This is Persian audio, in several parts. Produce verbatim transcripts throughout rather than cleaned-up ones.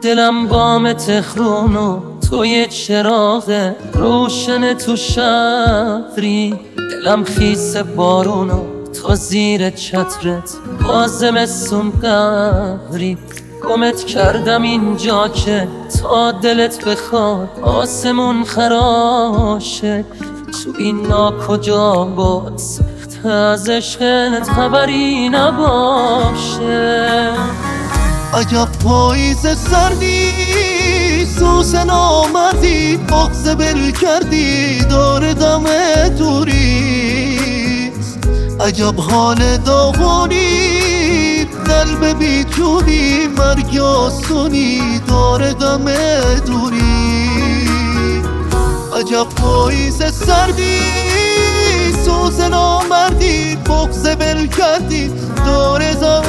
دلم بام تهرون و توی چراغ روشن تو شهری، دلم خیس بارون و تو زیر چترت بازم سون قهری. گمت کردم اینجا که تا دلت بخواد آسمون خراشه، تو این ناکجا بود سخت از عشقت خبری نباشه. عجب پاییز سردی سوسن آمدی، بغض بل کردی دور دم دوری. عجب حال داغونی قلب بیچونی، مرگ آسونی دور دم دوری. عجب پاییز سردی سوسن آمدی، بغض بل کردی دور دم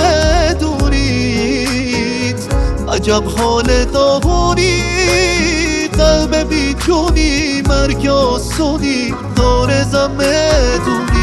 دوری. عجب حال داغونی قلب بیچونی، مرگ آسونی دور دم دوری.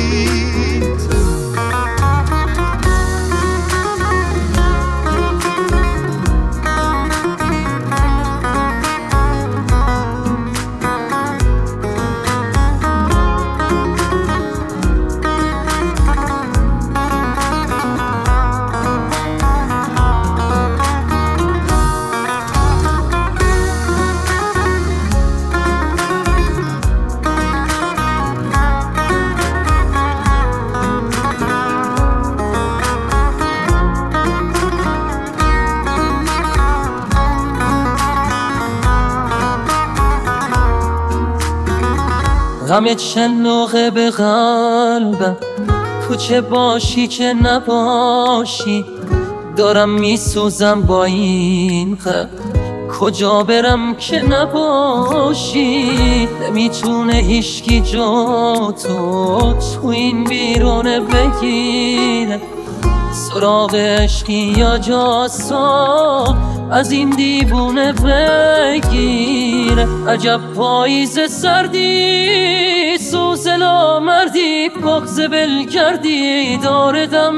غم چنوغه به قلبم، کوچه باشی که نباشی، دارم میسوزم با این غم، کجا برم که نباشی. نمیتونه هیچکی جا تو تو این بیرونه بگیره، سراغ عشقی یا جاسا از این دیوونه بگیره. عجب پاییز سردی سوزلا مردی، بغض بل کردی دور دم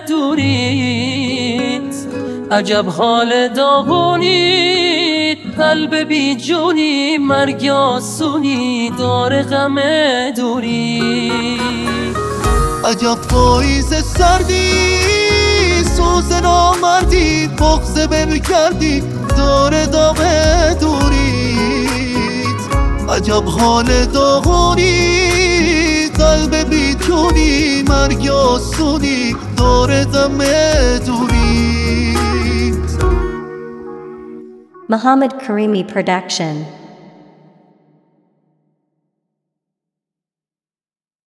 دوریت. عجب حال داغونی قلب بی جونی، مرگ آسونی دور غم دوری. عجب پاییز سردی سوزن آمدی، بغض بل کردی دور دم دوریت. عجب حال داغونی قلب بیچونی، مرگ آسونی دور دم دوریت. Muhammad Karimi Production.